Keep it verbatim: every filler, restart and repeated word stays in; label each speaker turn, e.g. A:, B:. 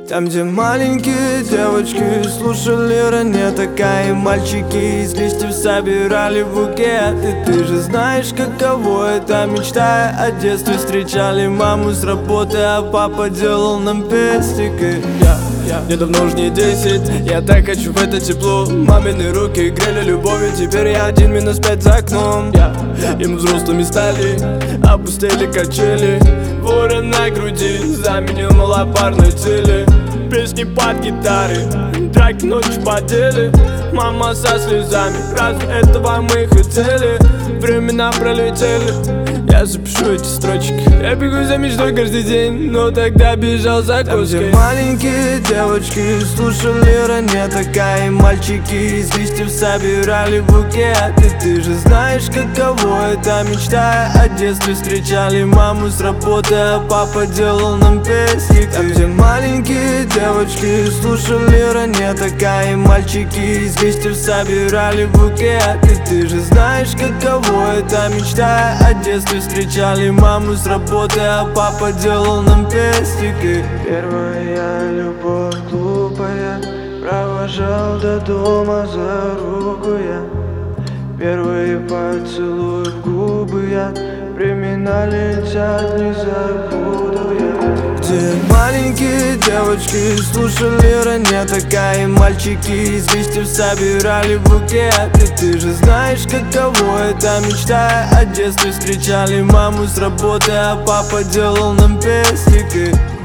A: Там, где маленькие девочки слушали ранее такая, и мальчики из листьев собирали букет. И ты же знаешь, каково это, мечтая о детстве. Встречали маму с работы, а папа делал нам пестики. Я, я, мне давно уж не десять, я так хочу в это тепло. Мамины руки грели любовью, теперь я один минус пять за окном. Я, и мы взрослыми стали, опустили качели. Ворон на груди заменил малопарной цели. Песни под гитары, драки ночью по деле. Мама со слезами, разве этого мы хотели? Времена пролетели, я запишу эти строчки. Я бегу за мечтой каждый день, но тогда бежал за коской. Там, где маленькие девочки слушали ранее такая, и мальчики из листьев собирали букет. И ты же знаешь, каково это, мечтая о детстве. Встречали маму с работы, а папа делал нам песни. Там, где маленькие девочки слушали ранее такая, и мальчики из листьев собирали букет. И ты же знаешь, каково это, мечтая о детстве. Встречали маму с работы, а папа делал нам пестики.
B: Первая любовь глупая, провожал до дома за руку я. Первые поцелуи в губы я, времена летят, не забуду я.
A: Где маленькие девочки слушали ранее такая, и мальчики из листьев собирали букет. И ты же знаешь, каково это, мечтая о детстве. Встречали маму с работы, а папа делал нам пестики.